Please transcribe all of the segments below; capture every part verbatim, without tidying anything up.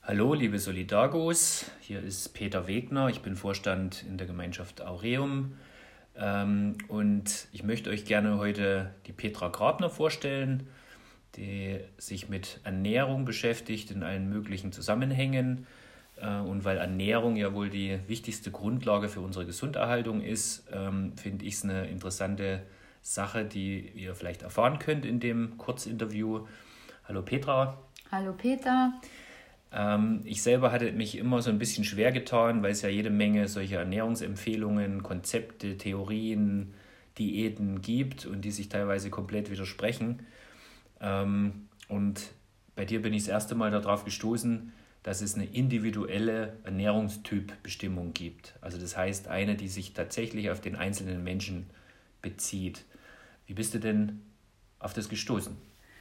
Hallo, liebe Solidargos, hier ist Peter Wegner, ich bin Vorstand in der Gemeinschaft Aureum ähm, und ich möchte euch gerne heute die Petra Grabner vorstellen, die sich mit Ernährung beschäftigt in allen möglichen Zusammenhängen äh, und weil Ernährung ja wohl die wichtigste Grundlage für unsere Gesunderhaltung ist, ähm, finde ich es eine interessante Sache, die ihr vielleicht erfahren könnt in dem Kurzinterview. Hallo Petra. Hallo Peter. Ähm, ich selber hatte mich immer so ein bisschen schwer getan, weil es ja jede Menge solcher Ernährungsempfehlungen, Konzepte, Theorien, Diäten gibt und die sich teilweise komplett widersprechen. Ähm, und bei dir bin ich das erste Mal darauf gestoßen, dass es eine individuelle Ernährungstypbestimmung gibt. Also das heißt, eine, die sich tatsächlich auf den einzelnen Menschen bezieht. Wie bist du denn auf das gestoßen?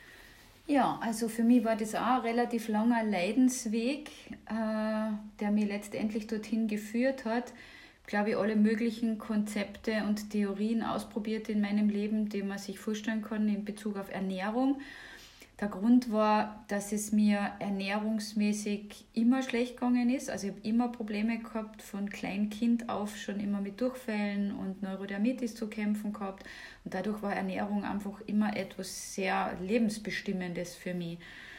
Ja, also für mich war das auch ein relativ langer Leidensweg, äh, der mich letztendlich dorthin geführt hat. Glaube ich, alle möglichen Konzepte und Theorien ausprobiert in meinem Leben, die man sich vorstellen kann in Bezug auf Ernährung. Der Grund war, dass es mir ernährungsmäßig immer schlecht gegangen ist. Also ich habe immer Probleme gehabt, von Kleinkind auf schon immer mit Durchfällen und Neurodermitis zu kämpfen gehabt. Und dadurch war Ernährung einfach immer etwas sehr Lebensbestimmendes für mich.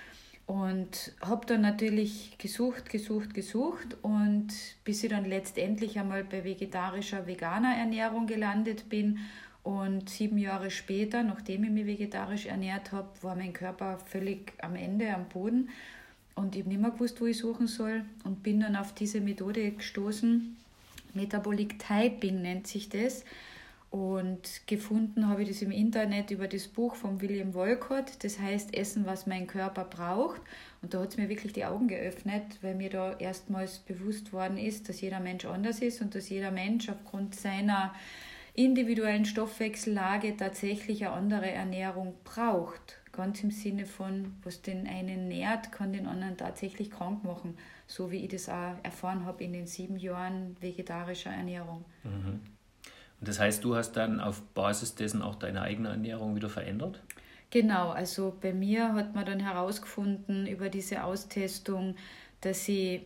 Und habe dann natürlich gesucht, gesucht, gesucht und bis ich dann letztendlich einmal bei vegetarischer, veganer Ernährung gelandet bin. Und sieben Jahre später, nachdem ich mich vegetarisch ernährt habe, war mein Körper völlig am Ende, am Boden. Und ich habe nicht mehr gewusst, wo ich suchen soll. Und bin dann auf diese Methode gestoßen. Metabolic Typing nennt sich das. Und gefunden habe ich das im Internet über das Buch von William Wolcott. Das heißt, Essen, was mein Körper braucht. Und da hat es mir wirklich die Augen geöffnet, weil mir da erstmals bewusst worden ist, dass jeder Mensch anders ist und dass jeder Mensch aufgrund seiner individuellen Stoffwechsellage tatsächlich eine andere Ernährung braucht. Ganz im Sinne von, was den einen nährt, kann den anderen tatsächlich krank machen. So wie ich das auch erfahren habe in den sieben Jahren vegetarischer Ernährung. Mhm. Und das heißt, du hast dann auf Basis dessen auch deine eigene Ernährung wieder verändert? Genau, also bei mir hat man dann herausgefunden über diese Austestung, dass ich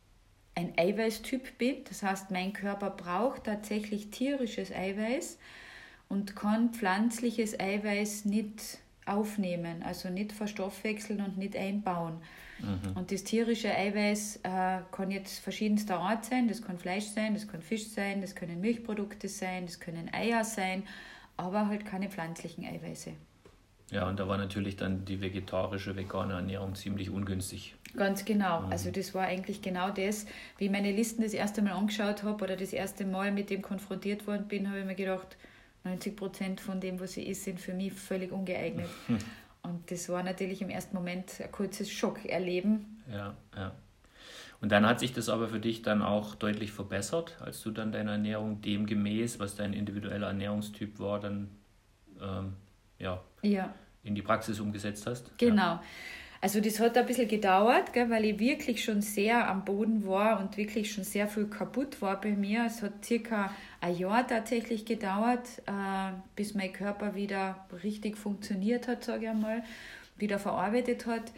ein Eiweißtyp bin. Das heißt, mein Körper braucht tatsächlich tierisches Eiweiß und kann pflanzliches Eiweiß nicht aufnehmen, also nicht verstoffwechseln und nicht einbauen. Mhm. Und das tierische Eiweiß äh, kann jetzt verschiedenster Art sein. Das kann Fleisch sein, das kann Fisch sein, das können Milchprodukte sein, das können Eier sein, aber halt keine pflanzlichen Eiweiße. Ja, und da war natürlich dann die vegetarische, vegane Ernährung ziemlich ungünstig. Ganz genau. Mhm. Also das war eigentlich genau das, wie ich meine Listen das erste Mal angeschaut habe oder das erste Mal mit dem konfrontiert worden bin, habe ich mir gedacht, neunzig Prozent von dem, was ich esse, sind für mich völlig ungeeignet. Hm. Und das war natürlich im ersten Moment ein kurzes Schockerleben. Ja, ja. Und dann hat sich das aber für dich dann auch deutlich verbessert, als du dann deine Ernährung demgemäß, was dein individueller Ernährungstyp war, dann ähm, ja, ja. in die Praxis umgesetzt hast? Genau. Ja. Also das hat ein bisschen gedauert, gell, weil ich wirklich schon sehr am Boden war und wirklich schon sehr viel kaputt war bei mir. Es hat circa ein Jahr tatsächlich gedauert, äh, bis mein Körper wieder richtig funktioniert hat, sage ich einmal, wieder verarbeitet hat.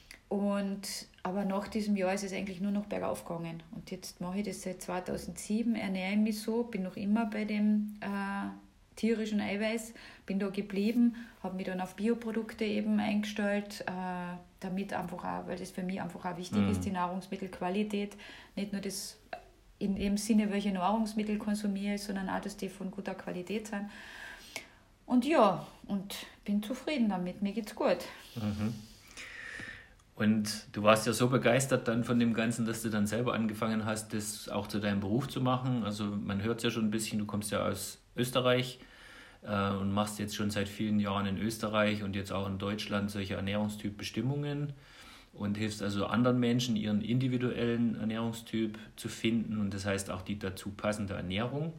Und, aber nach diesem Jahr ist es eigentlich nur noch bergauf gegangen. Und jetzt mache ich das seit zweitausendsieben, ernähre ich mich so, bin noch immer bei dem äh, tierischen Eiweiß, bin da geblieben, habe mich dann auf Bioprodukte eben eingestellt, äh, damit einfach auch, weil das für mich einfach auch wichtig mhm. ist, die Nahrungsmittelqualität, nicht nur das in dem Sinne, welche Nahrungsmittel konsumiere, sondern auch, dass die von guter Qualität sind. Und ja, und bin zufrieden damit, mir geht's gut. Mhm. Und du warst ja so begeistert dann von dem Ganzen, dass du dann selber angefangen hast, das auch zu deinem Beruf zu machen. Also man hört es ja schon ein bisschen, du kommst ja aus Österreich äh, und machst jetzt schon seit vielen Jahren in Österreich und jetzt auch in Deutschland solche Ernährungstypbestimmungen und hilfst also anderen Menschen, ihren individuellen Ernährungstyp zu finden und das heißt auch die dazu passende Ernährung.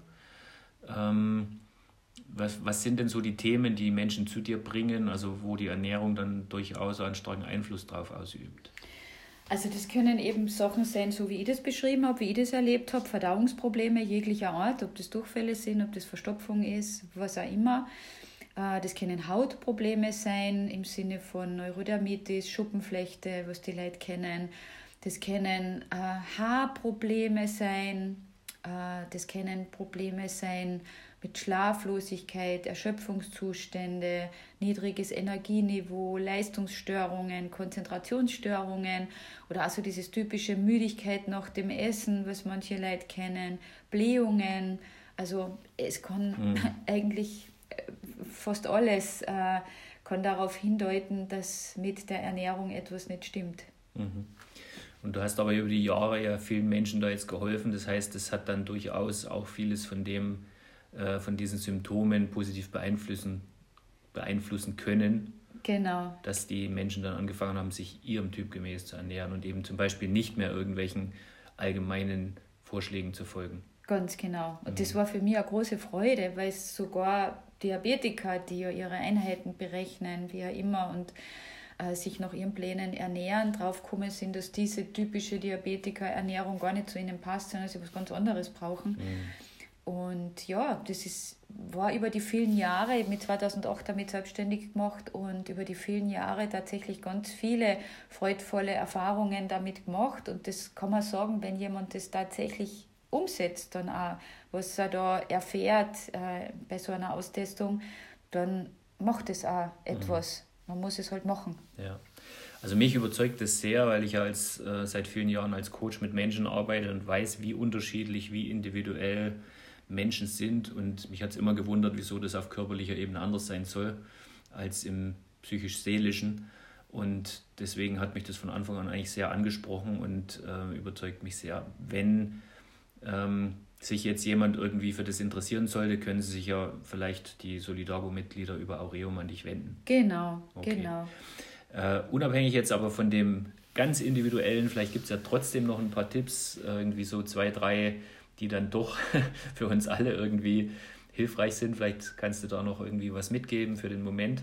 Ähm, Was, was sind denn so die Themen, die Menschen zu dir bringen, also wo die Ernährung dann durchaus einen starken Einfluss drauf ausübt? Also das können eben Sachen sein, so wie ich das beschrieben habe, wie ich das erlebt habe, Verdauungsprobleme jeglicher Art, ob das Durchfälle sind, ob das Verstopfung ist, was auch immer. Das können Hautprobleme sein im Sinne von Neurodermitis, Schuppenflechte, was die Leute kennen. Das können äh, Haarprobleme sein, äh, das können Probleme sein mit Schlaflosigkeit, Erschöpfungszustände, niedriges Energieniveau, Leistungsstörungen, Konzentrationsstörungen oder also dieses typische Müdigkeit nach dem Essen, was manche Leute kennen, Blähungen. Also es kann mhm. eigentlich fast alles äh, kann darauf hindeuten, dass mit der Ernährung etwas nicht stimmt. Mhm. Und du hast aber über die Jahre ja vielen Menschen da jetzt geholfen. Das heißt, das hat dann durchaus auch vieles von dem, äh, von diesen Symptomen positiv beeinflussen, beeinflussen können. Genau. Dass die Menschen dann angefangen haben, sich ihrem Typ gemäß zu ernähren und eben zum Beispiel nicht mehr irgendwelchen allgemeinen Vorschlägen zu folgen. Ganz genau. Und mhm. das war für mich eine große Freude, weil es sogar Diabetiker, die ja ihre Einheiten berechnen, wie auch immer, und äh, sich nach ihren Plänen ernähren, draufgekommen sind, dass diese typische Diabetiker-Ernährung gar nicht zu ihnen passt, sondern sie was ganz anderes brauchen. Mhm. Und ja, das ist, war über die vielen Jahre, ich habe mich zweitausendacht damit selbstständig gemacht und über die vielen Jahre tatsächlich ganz viele freudvolle Erfahrungen damit gemacht. Und das kann man sagen, wenn jemand das tatsächlich umsetzt, dann auch, was er da erfährt äh, bei so einer Austestung, dann macht es auch etwas. Mhm. Man muss es halt machen. Ja. Also mich überzeugt das sehr, weil ich ja als, äh, seit vielen Jahren als Coach mit Menschen arbeite und weiß, wie unterschiedlich, wie individuell Menschen sind. Und mich hat es immer gewundert, wieso das auf körperlicher Ebene anders sein soll als im psychisch-seelischen. Und deswegen hat mich das von Anfang an eigentlich sehr angesprochen und äh, überzeugt mich sehr. Wenn ähm, sich jetzt jemand irgendwie für das interessieren sollte, können Sie sich ja vielleicht die Solidago-Mitglieder über Aureum an dich wenden. Genau, okay. genau. Äh, unabhängig jetzt aber von dem ganz individuellen, vielleicht gibt es ja trotzdem noch ein paar Tipps, irgendwie so zwei, drei, die dann doch für uns alle irgendwie hilfreich sind. Vielleicht kannst du da noch irgendwie was mitgeben für den Moment.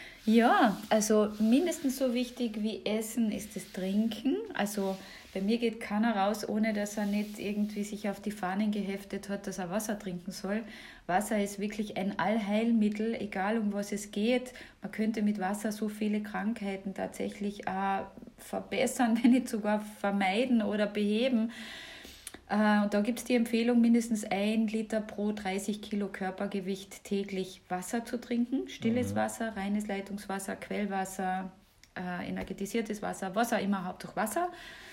Ja, also mindestens so wichtig wie Essen ist das Trinken. Also bei mir geht keiner raus, ohne dass er nicht irgendwie sich auf die Fahnen geheftet hat, dass er Wasser trinken soll. Wasser ist wirklich ein Allheilmittel, egal um was es geht. Man könnte mit Wasser so viele Krankheiten tatsächlich auch verbessern, wenn nicht sogar vermeiden oder beheben. Und da gibt es die Empfehlung, mindestens ein Liter pro dreißig Kilo Körpergewicht täglich Wasser zu trinken. Stilles mhm. Wasser, reines Leitungswasser, Quellwasser, äh, energetisiertes Wasser, was auch immer, Hauptsache Wasser.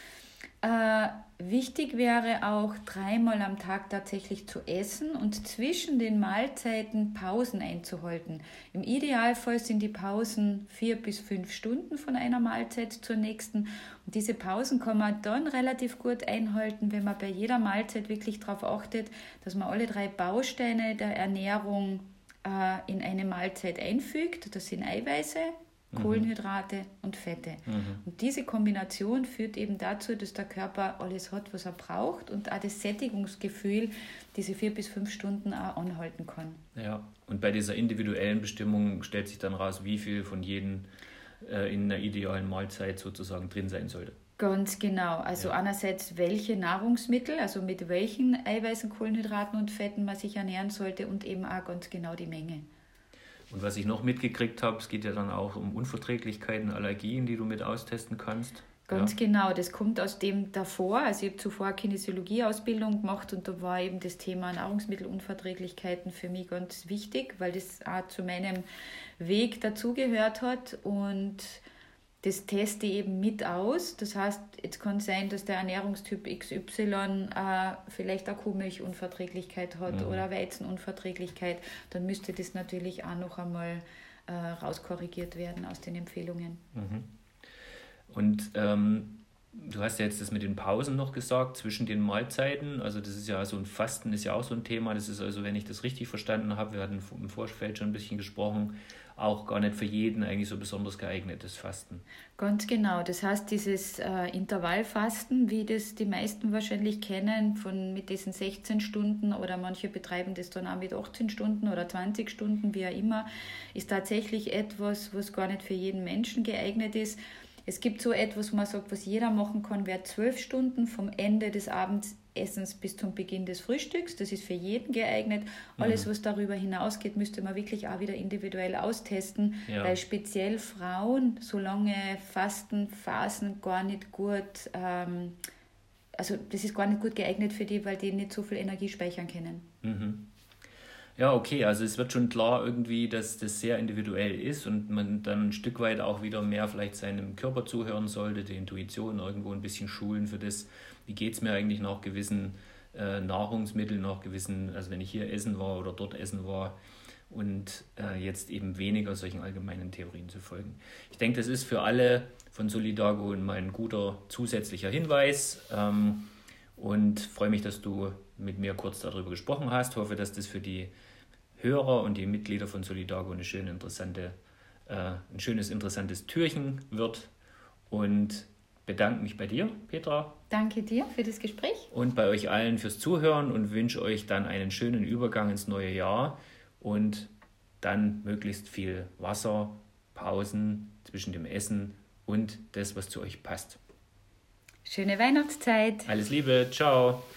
Äh, wichtig wäre auch, dreimal am Tag tatsächlich zu essen und zwischen den Mahlzeiten Pausen einzuhalten. Im Idealfall sind die Pausen vier bis fünf Stunden von einer Mahlzeit zur nächsten. Und diese Pausen kann man dann relativ gut einhalten, wenn man bei jeder Mahlzeit wirklich darauf achtet, dass man alle drei Bausteine der Ernährung äh, in eine Mahlzeit einfügt. Das sind Eiweiße, Kohlenhydrate mhm. und Fette. Mhm. Und diese Kombination führt eben dazu, dass der Körper alles hat, was er braucht und auch das Sättigungsgefühl diese vier bis fünf Stunden auch anhalten kann. Ja, und bei dieser individuellen Bestimmung stellt sich dann raus, wie viel von jedem äh, in einer idealen Mahlzeit sozusagen drin sein sollte. Ganz genau. Also ja. einerseits, welche Nahrungsmittel, also mit welchen Eiweißen, Kohlenhydraten und Fetten man sich ernähren sollte und eben auch ganz genau die Menge. Und was ich noch mitgekriegt habe, es geht ja dann auch um Unverträglichkeiten, Allergien, die du mit austesten kannst. Ganz ja. genau, das kommt aus dem davor. Also ich habe zuvor Kinesiologie-Ausbildung gemacht und da war eben das Thema Nahrungsmittelunverträglichkeiten für mich ganz wichtig, weil das auch zu meinem Weg dazugehört hat und das teste ich eben mit aus. Das heißt, jetzt kann es sein, dass der Ernährungstyp X Y äh, vielleicht eine Kuhmilchunverträglichkeit hat mhm. oder Weizenunverträglichkeit. Dann müsste das natürlich auch noch einmal äh, rauskorrigiert werden aus den Empfehlungen. Mhm. Und ähm, du hast ja jetzt das mit den Pausen noch gesagt, zwischen den Mahlzeiten. Also das ist ja so ein Fasten, ist ja auch so ein Thema. Das ist also, wenn ich das richtig verstanden habe, wir hatten im Vorfeld schon ein bisschen gesprochen, auch gar nicht für jeden eigentlich so besonders geeignetes Fasten. Ganz genau. Das heißt, dieses äh, Intervallfasten, wie das die meisten wahrscheinlich kennen, von mit diesen sechzehn Stunden oder manche betreiben das dann auch mit achtzehn Stunden oder zwanzig Stunden, wie auch immer, ist tatsächlich etwas, was gar nicht für jeden Menschen geeignet ist. Es gibt so etwas, wo man sagt, was jeder machen kann, wäre zwölf Stunden vom Ende des Abendessens bis zum Beginn des Frühstücks. Das ist für jeden geeignet. Alles, mhm. was darüber hinausgeht, müsste man wirklich auch wieder individuell austesten, ja. weil speziell Frauen so lange Fastenphasen gar nicht gut, ähm, also das ist gar nicht gut geeignet für die, weil die nicht so viel Energie speichern können. Mhm. Ja, okay, also es wird schon klar irgendwie, dass das sehr individuell ist und man dann ein Stück weit auch wieder mehr vielleicht seinem Körper zuhören sollte, die Intuition irgendwo ein bisschen schulen für das, wie geht es mir eigentlich nach gewissen äh, Nahrungsmitteln, nach gewissen, also wenn ich hier essen war oder dort essen war und äh, jetzt eben weniger solchen allgemeinen Theorien zu folgen. Ich denke, das ist für alle von Solidago mal ein guter zusätzlicher Hinweis ähm, und freue mich, dass du mit mir kurz darüber gesprochen hast. Hoffe, dass das für die Hörer und die Mitglieder von Solidago eine schöne, interessante, äh, ein schönes, interessantes Türchen wird und bedanke mich bei dir, Petra. Danke dir für das Gespräch. Und bei euch allen fürs Zuhören und wünsche euch dann einen schönen Übergang ins neue Jahr und dann möglichst viel Wasser, Pausen zwischen dem Essen und das, was zu euch passt. Schöne Weihnachtszeit. Alles Liebe, ciao.